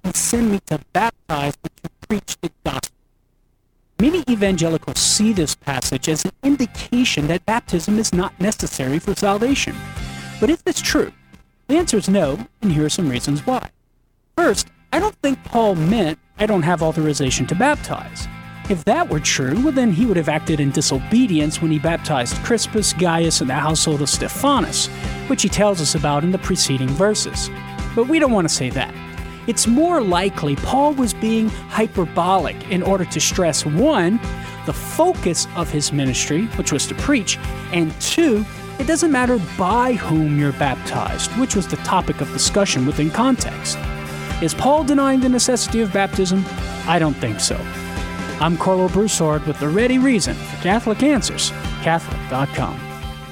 evangelicals see this passage as an indication that baptism is not necessary for salvation. But is this true? The answer is no, and here are some reasons why. First, I don't think Paul meant I don't have authorization to baptize. If that were true, well then he would have acted in disobedience when he baptized Crispus, Gaius, and the household of Stephanas, which he tells us about in the preceding verses. But we don't want to say that. It's more likely Paul was being hyperbolic in order to stress, one, the focus of his ministry, which was to preach, and two, it doesn't matter by whom you're baptized, which was the topic of discussion within context. Is Paul denying the necessity of baptism? I don't think so. I'm Carlo Broussard with the ready reason for Catholic Answers, Catholic dot com.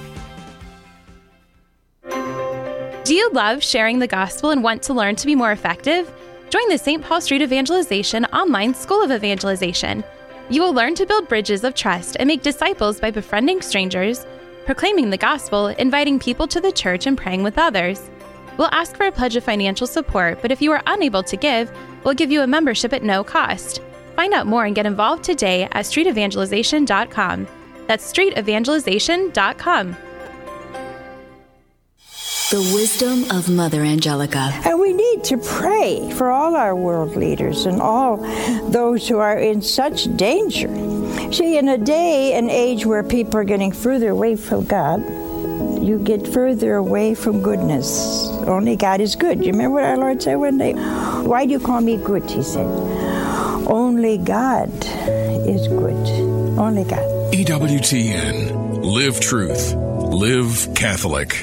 Do you love sharing the gospel and want to learn to be more effective? Join the Saint Paul Street Evangelization Online School of Evangelization. You will learn to build bridges of trust and make disciples by befriending strangers, proclaiming the gospel, inviting people to the church, and praying with others. We'll ask for a pledge of financial support, but if you are unable to give, we'll give you a membership at no cost. Find out more and get involved today at street evangelization dot com. That's street evangelization dot com. The wisdom of Mother Angelica. And we need to pray for all our world leaders and all those who are in such danger. See, in a day and age where people are getting further away from God, you get further away from goodness. Only God is good. You remember what our Lord said one day? Why do you call me good, he said. Only God is good. Only God. E W T N. Live truth. Live Catholic.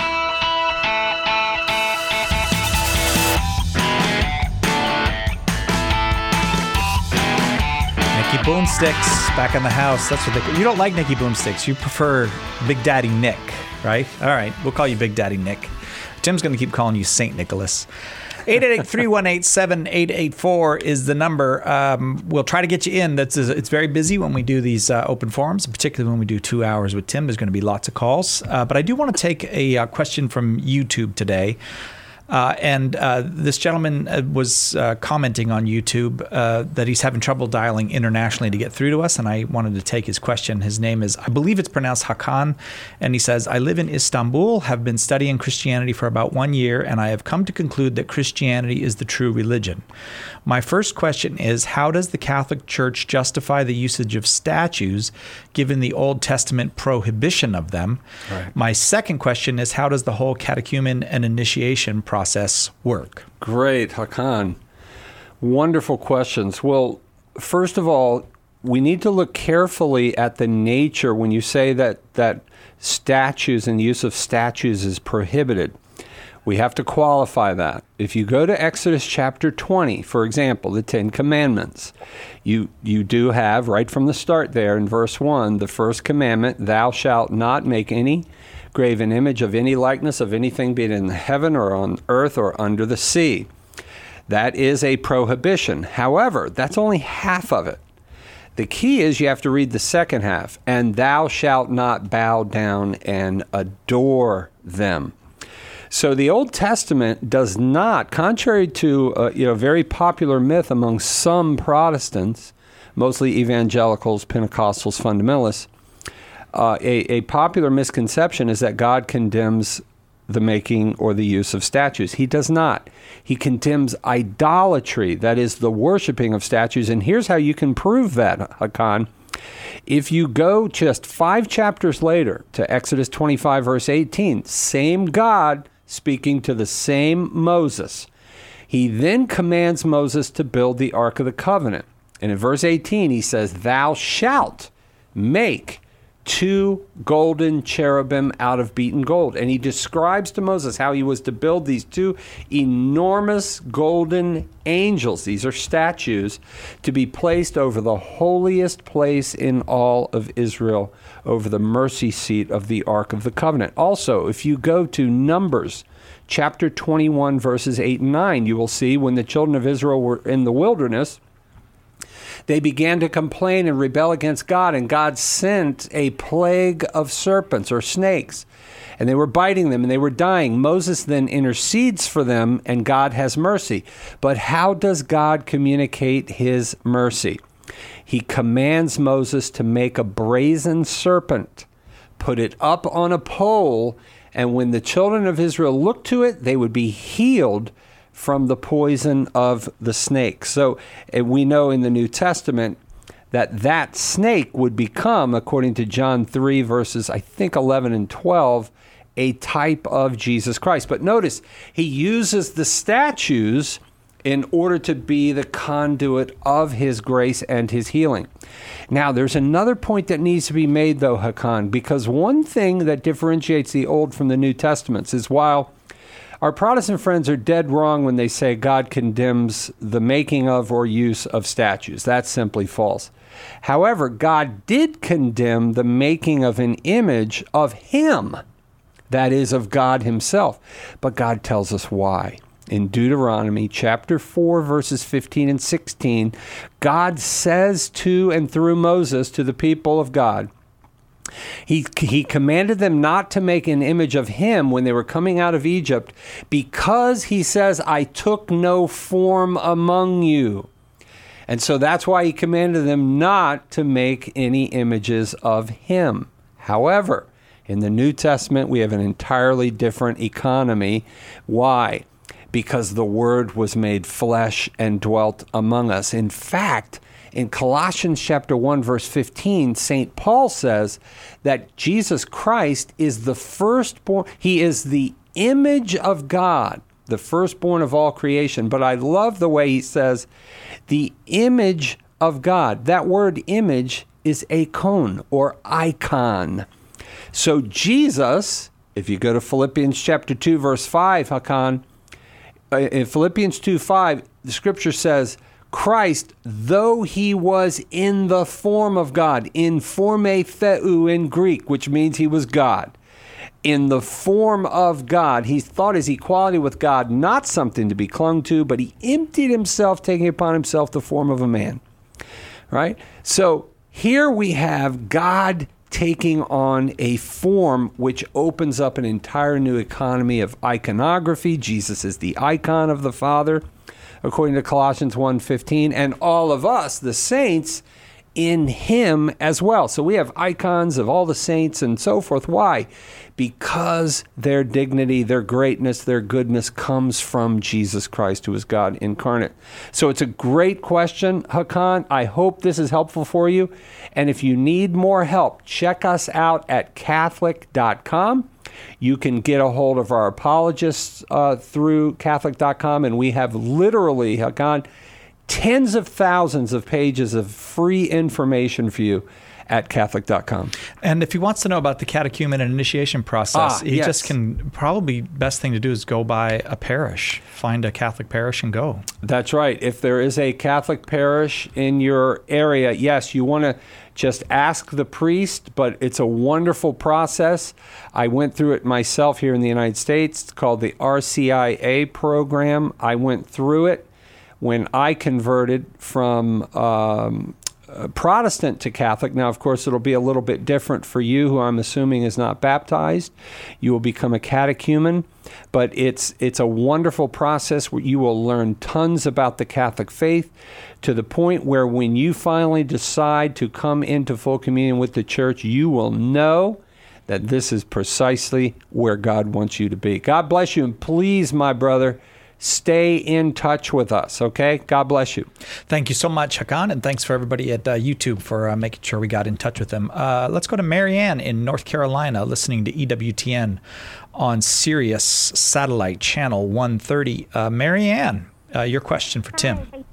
Nikki Boomsticks back in the house. That's what they. You don't like Nikki Boomsticks. You prefer Big Daddy Nick, right? All right, we'll call you Big Daddy Nick. Tim's going to keep calling you Saint Nicholas. eight eight eight, three one eight, seven eight eight four is the number. Um, we'll try to get you in. That's It's very busy when we do these uh, open forums, particularly when we do two hours with Tim. There's going to be lots of calls. Uh, but I do want to take a uh, question from YouTube today. Uh, and uh, this gentleman uh, was uh, commenting on YouTube uh, that he's having trouble dialing internationally to get through to us, and I wanted to take his question. His name is, I believe it's pronounced Hakan, and he says, I live in Istanbul, have been studying Christianity for about one year, and I have come to conclude that Christianity is the true religion. My first question is, how does the Catholic Church justify the usage of statues given the Old Testament prohibition of them? Right. My second question is, how does the whole catechumen and initiation process work? Great, Hakan. Wonderful questions. Well, first of all, we need to look carefully at the nature when you say that, that statues and the use of statues is prohibited. We have to qualify that. If you go to Exodus chapter twenty, for example, the Ten Commandments, you you do have, right from the start there in verse one, the first commandment, thou shalt not make any graven image of any likeness of anything, be it in heaven or on earth or under the sea. That is a prohibition. However, that's only half of it. The key is you have to read the second half, and thou shalt not bow down and adore them. So the Old Testament does not, contrary to a you know, very popular myth among some Protestants, mostly evangelicals, Pentecostals, fundamentalists, uh, a, a popular misconception is that God condemns the making or the use of statues. He does not. He condemns idolatry, that is the worshiping of statues. And here's how you can prove that, Hakan. If you go just five chapters later to Exodus twenty-five, verse eighteen, same God speaking to the same Moses. He then commands Moses to build the Ark of the Covenant. And in verse eighteen, he says, thou shalt make two golden cherubim out of beaten gold. And he describes to Moses how he was to build these two enormous golden angels. These are statues to be placed over the holiest place in all of Israel, over the mercy seat of the Ark of the Covenant. Also, if you go to Numbers chapter twenty-one, verses eight and nine, you will see when the children of Israel were in the wilderness, they began to complain and rebel against God, and God sent a plague of serpents or snakes, and they were biting them and they were dying. Moses then intercedes for them, and God has mercy. But how does God communicate his mercy? He commands Moses to make a brazen serpent, put it up on a pole, and when the children of Israel looked to it, they would be healed from the poison of the snake. So uh, we know in the New Testament that that snake would become, according to John three, verses, I think, eleven and twelve, a type of Jesus Christ. But notice, he uses the statues in order to be the conduit of his grace and his healing. Now, there's another point that needs to be made, though, Hakan, because one thing that differentiates the Old from the New Testaments is while our Protestant friends are dead wrong when they say God condemns the making of or use of statues. That's simply false. However, God did condemn the making of an image of him, that is, of God himself. But God tells us why. In Deuteronomy chapter four, verses fifteen and sixteen, God says to and through Moses to the people of God, He, he commanded them not to make an image of him when they were coming out of Egypt, because he says, I took no form among you. And so that's why he commanded them not to make any images of him. However, in the New Testament, we have an entirely different economy. Why? Because the Word was made flesh and dwelt among us. In fact, in Colossians chapter one, verse fifteen, Saint Paul says that Jesus Christ is the firstborn. He is the image of God, the firstborn of all creation. But I love the way he says, the image of God. That word image is icon or icon. So Jesus, if you go to Philippians chapter two, verse five, Hakan, in Philippians two five, the scripture says, Christ, though he was in the form of God, in forme theou in Greek, which means he was God, in the form of God, he thought his equality with God not something to be clung to, but he emptied himself, taking upon himself the form of a man. Right? So here we have God taking on a form which opens up an entire new economy of iconography. Jesus is the icon of the Father, according to Colossians one fifteen, and all of us, the saints, in him as well. So we have icons of all the saints and so forth. Why? Because their dignity, their greatness, their goodness comes from Jesus Christ, who is God incarnate. So it's a great question, Hakan. I hope this is helpful for you. And if you need more help, check us out at Catholic dot com. You can get a hold of our apologists uh, through Catholic dot com, and we have literally, Hakan, tens of thousands of pages of free information for you at Catholic dot com. And if he wants to know about the catechumen and initiation process, Ah, he yes. just can, probably best thing to do is go by a parish, find a Catholic parish and go. That's right. If there is a Catholic parish in your area, yes, you want to just ask the priest, but it's a wonderful process. I went through it myself here in the United States. It's called the R C I A program. I went through it when I converted from um, Protestant to Catholic. Now, of course, it'll be a little bit different for you, who I'm assuming is not baptized. You will become a catechumen, but it's it's a wonderful process where you will learn tons about the Catholic faith, to the point where when you finally decide to come into full communion with the church, you will know that this is precisely where God wants you to be. God bless you, and please, my brother, stay in touch with us, okay? God bless you. Thank you so much, Hakan, and thanks for everybody at uh, YouTube for uh, making sure we got in touch with them. Uh, let's go to Marianne in North Carolina, listening to E W T N on Sirius Satellite Channel one thirty. Uh, Marianne, uh, your question for Tim. Hi.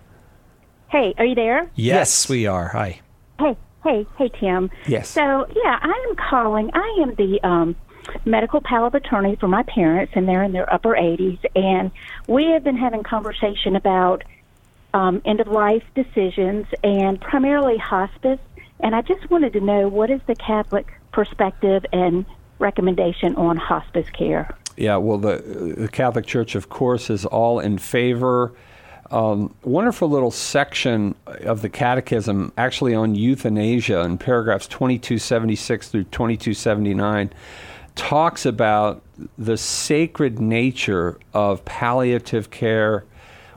Hey, are you there? Yes, yes, we are. Hi. Hey, hey, hey, Tim. Yes. So, yeah, I am calling. I am the um, medical power of attorney for my parents, and they're in their upper eighties, and we have been having conversation about um, end-of-life decisions and primarily hospice, and I just wanted to know, what is the Catholic perspective and recommendation on hospice care? Yeah, well, the, the Catholic Church, of course, is all in favor. Um, wonderful little section of the Catechism, actually on euthanasia, in paragraphs twenty-two seventy-six through twenty-two seventy-nine, talks about the sacred nature of palliative care,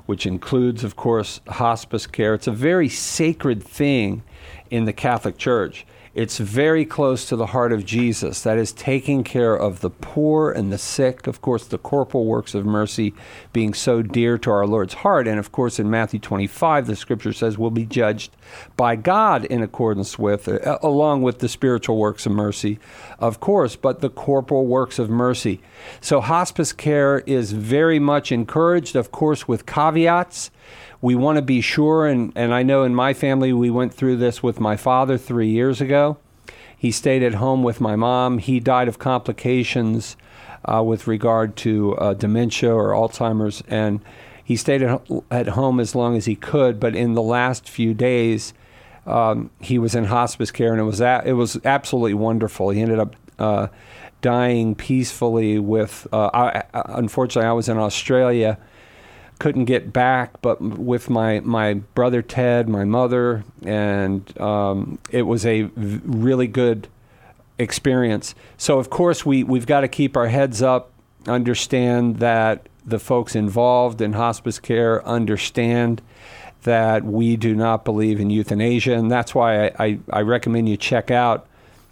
which includes, of course, hospice care. It's a very sacred thing in the Catholic Church. It's very close to the heart of Jesus. That is taking care of the poor and the sick. Of course, the corporal works of mercy being so dear to our Lord's heart. And of course, in Matthew twenty-five, the scripture says we'll be judged by God in accordance with, uh, along with the spiritual works of mercy, of course, but the corporal works of mercy. So hospice care is very much encouraged, of course, with caveats. We want to be sure, and, and I know in my family we went through this with my father three years ago. He stayed at home with my mom. He died of complications uh, with regard to uh, dementia or Alzheimer's, and he stayed at, at home as long as he could. But in the last few days, um, he was in hospice care, and it was a, it was absolutely wonderful. He ended up uh, dying peacefully. With uh, I, unfortunately, I was in Australia. Couldn't get back, but with my, my brother Ted, my mother, and um, it was a v- really good experience. So, of course, we, we've got to keep our heads up, understand that the folks involved in hospice care understand that we do not believe in euthanasia, and that's why I, I, I recommend you check out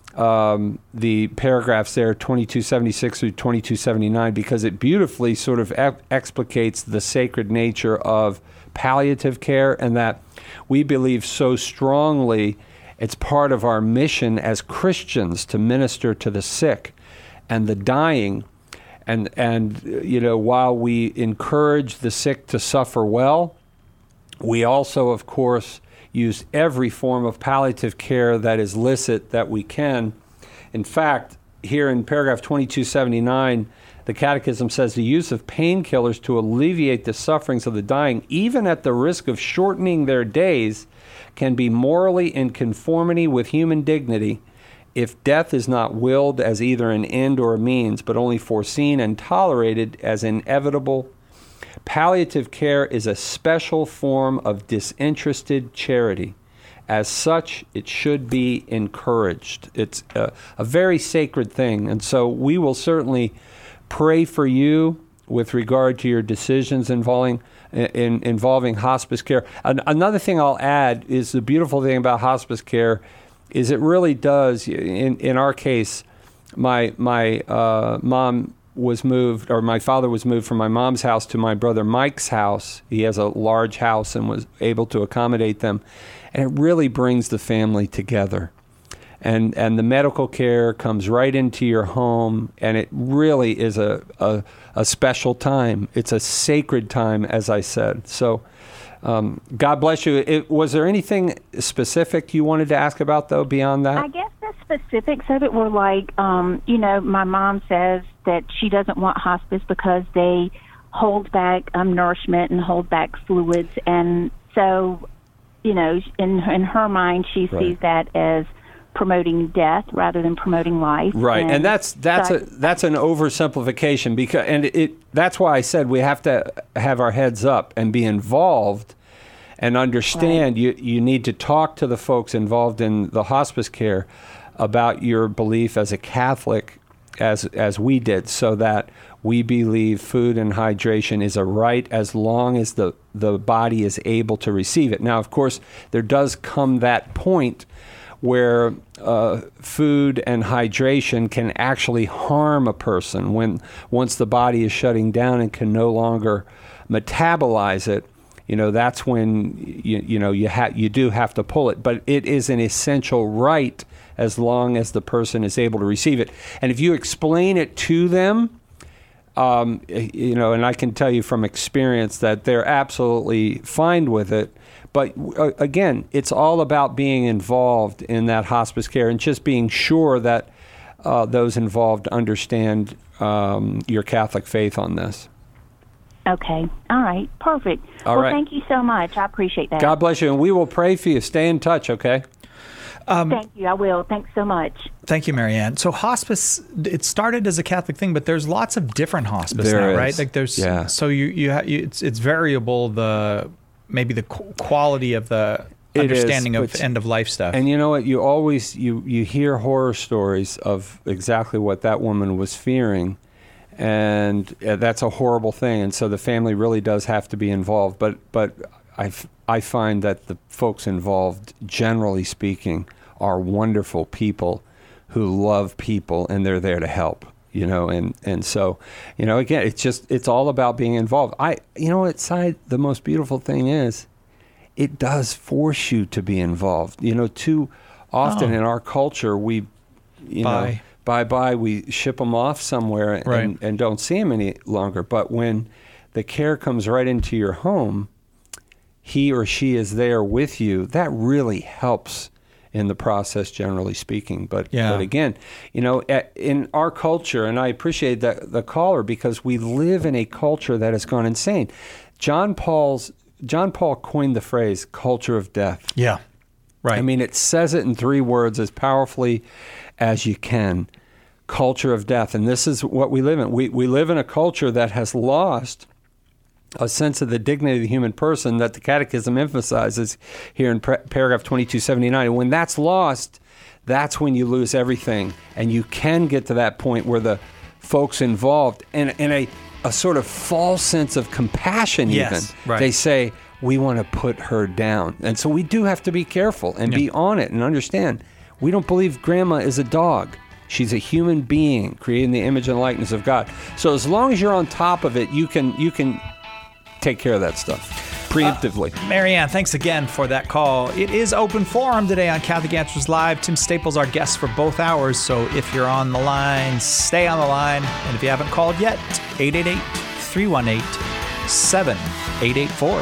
Um, the paragraphs there, twenty-two seventy-six through twenty-two seventy-nine, because it beautifully sort of e- explicates the sacred nature of palliative care, and that we believe so strongly it's part of our mission as Christians to minister to the sick and the dying. And, and you know, while we encourage the sick to suffer well, we also, of course, use every form of palliative care that is licit that we can. In fact, here in paragraph twenty-two seventy-nine, the Catechism says the use of painkillers to alleviate the sufferings of the dying, even at the risk of shortening their days, can be morally in conformity with human dignity if death is not willed as either an end or a means, but only foreseen and tolerated as inevitable. Palliative care is a special form of disinterested charity. As such, it should be encouraged. It's a, a very sacred thing. And so we will certainly pray for you with regard to your decisions involving in, involving hospice care. An, another thing I'll add is the beautiful thing about hospice care is it really does, in, in our case, my, my uh, mom was moved, or my father was moved from my mom's house to my brother Mike's house. He has a large house and was able to accommodate them. And it really brings the family together. And and the medical care comes right into your home, and it really is a, a, a special time. It's a sacred time, as I said. So um, God bless you. It, was there anything specific you wanted to ask about, though, beyond that? I guess the specifics of it were like, um, you know, my mom says that she doesn't want hospice because they hold back um, nourishment and hold back fluids. And so, you know, in, in her mind, she Right. sees that as promoting death rather than promoting life. Right, and, and that's that's so a that's an oversimplification, because and it that's why I said we have to have our heads up and be involved and understand. Right. You you need to talk to the folks involved in the hospice care about your belief as a Catholic, as as we did, so that we believe food and hydration is a right as long as the the body is able to receive it. Now, of course, there does come that point where uh, food and hydration can actually harm a person when once the body is shutting down and can no longer metabolize it. You know, that's when you you know you ha- you do have to pull it, but it is an essential right as long as the person is able to receive it. And if you explain it to them, um, you know, and I can tell you from experience that they're absolutely fine with it. But uh, again, it's all about being involved in that hospice care and just being sure that uh, those involved understand um, your Catholic faith on this. Okay. All right. Perfect. All well, right. Thank you so much. I appreciate that. God bless you, and we will pray for you. Stay in touch, okay? Um, Thank you. I will. Thanks so much. Thank you, Marianne. So hospice, it started as a Catholic thing, but there's lots of different hospice There now, is. right? Like there's, Yeah. so you, you, ha- you it's, it's variable, the, maybe the qu- quality of the It understanding is, of but- end of life stuff. And you know what? You always you you hear horror stories of exactly what that woman was fearing, and uh, that's a horrible thing. And so the family really does have to be involved. But but I I find that the folks involved, generally speaking, are wonderful people who love people, and they're there to help. You know, and, and so, you know, again, it's just, it's all about being involved. I, you know what, Cy, the most beautiful thing is, it does force you to be involved. You know, too often oh. in our culture, we, you bye. know, bye-bye, we ship them off somewhere right. and, and don't see them any longer. But when the care comes right into your home, he or she is there with you, that really helps in the process, generally speaking. But, yeah. but again, you know, in our culture, and I appreciate the, the caller, because we live in a culture that has gone insane. John Paul's John Paul coined the phrase culture of death. Yeah, right. I mean, it says it in three words as powerfully as you can. Culture of death. And this is what we live in. We, we live in a culture that has lost a sense of the dignity of the human person that the Catechism emphasizes here in par- paragraph twenty-two seventy-nine. And when that's lost, that's when you lose everything. And you can get to that point where the folks involved, in, in a, a sort of false sense of compassion even, yes, right. they say, we want to put her down. And so we do have to be careful and yeah. be on it and understand, we don't believe grandma is a dog. She's a human being created in the image and likeness of God. So as long as you're on top of it, you can you can take care of that stuff preemptively. Uh, Marianne, thanks again for that call. It is open forum today on Catholic Answers Live. Tim Staples, our guest for both hours. So if you're on the line, stay on the line. And if you haven't called yet, eight eight eight, three one eight, seven eight eight four.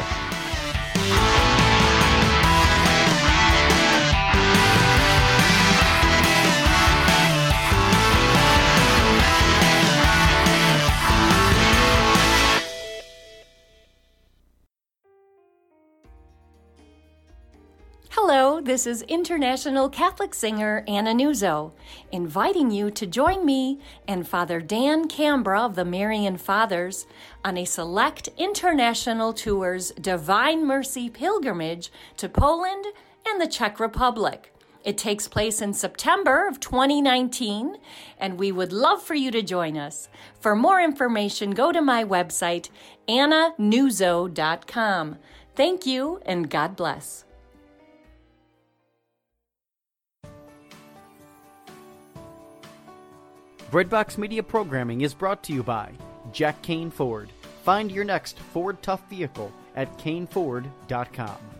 Hello, this is international Catholic singer Anna Nuzzo, inviting you to join me and Father Dan Cambra of the Marian Fathers on a select international tour's Divine Mercy pilgrimage to Poland and the Czech Republic. It takes place in September of twenty nineteen, and we would love for you to join us. For more information, go to my website, anna nuzzo dot com. Thank you, and God bless. Breadbox Media programming is brought to you by Jack Kane Ford. Find your next Ford Tough vehicle at kane ford dot com.